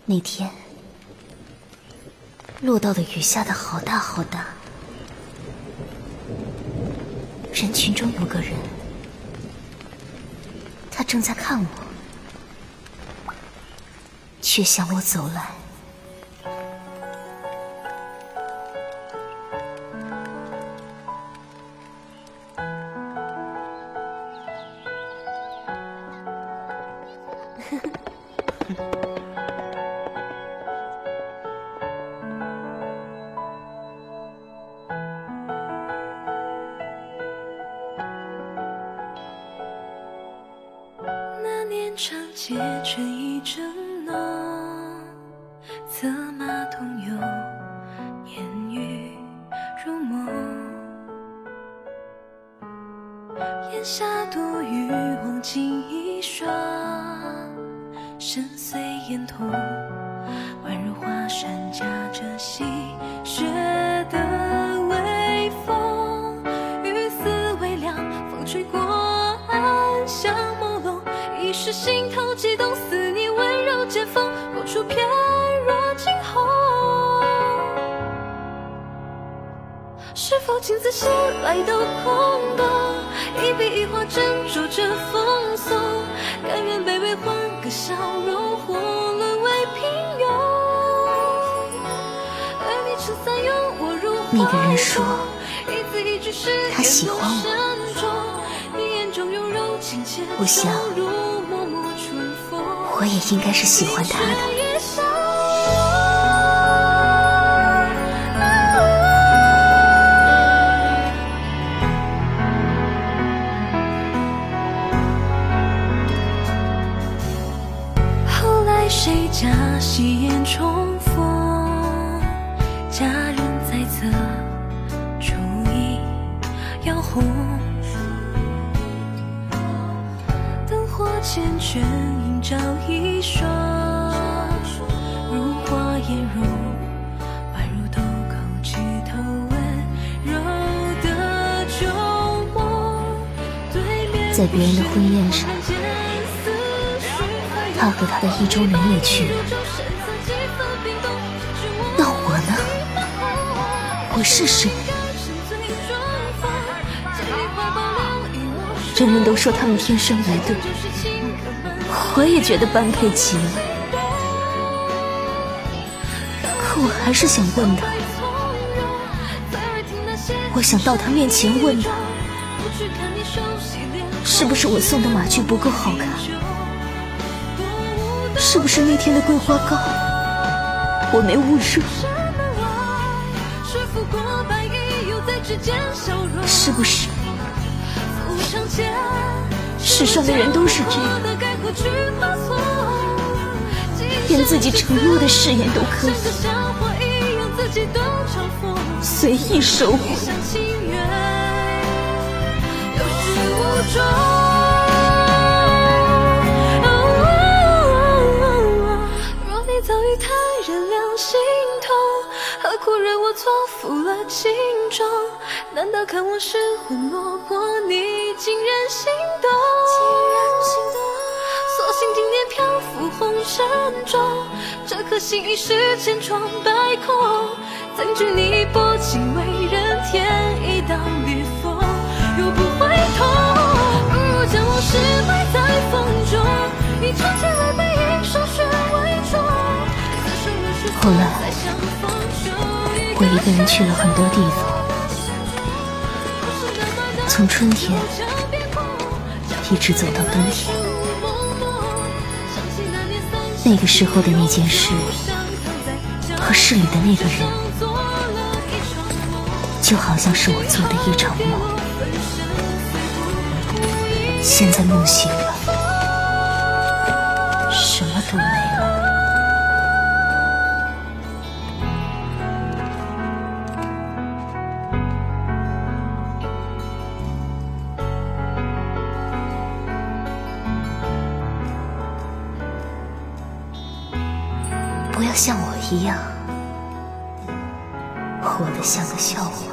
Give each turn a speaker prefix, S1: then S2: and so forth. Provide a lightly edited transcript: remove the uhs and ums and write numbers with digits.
S1: 那天落到的雨下得好大好大，人群中有个人，他正在看我，却向我走来。
S2: 那年长街春意正浓，策马同游，烟雨如梦。檐下独语，忘记一双，深邃眼瞳，宛如华山夹着细雪的微风。雨丝微凉，风吹过暗香朦胧，一时心头悸动，思念温柔剑锋，过处翩若惊鸿。是否镜子醒来都空洞，一笔一画斟酌着风骚，甘愿卑微换个笑容，或沦为平庸。而你撑伞拥我入怀中，
S1: 那个人说
S2: 一字一句誓言
S1: 他喜欢我，我想我也应该是喜欢他的。
S2: 谁家戏言重逢，家人在侧，烛影摇红。灯火缱绻，映照一双，如花颜容，宛如豆蔻枝头温柔的旧梦。
S1: 在别人的婚宴上，他和他的意中人也去了，那我呢？我是谁？人们都说他们天生一对，我也觉得般配极了，可我还是想问他，我想到他面前问他，是不是我送的马具不够好看？是不是那天的桂花糕我没捂热？是不是世上的人都是这样，连自己承诺的誓言都可以随意收回？
S2: 早与他人两心同，何苦惹我错付了情衷？难道看我失魂落魄，你竟然心动？索性今年漂浮红尘中，这颗心已是千疮百孔。怎知你薄情为人添一道裂缝？若不回头，不如将往事埋在风中，以长剑为背影，手血为重。
S1: 后来我一个人去了很多地方，从春天一直走到冬天。那个时候的那件事和市里的那个人，就好像是我做的一场梦。现在梦醒了，什么都没了。不要像我一样，活得像个笑话。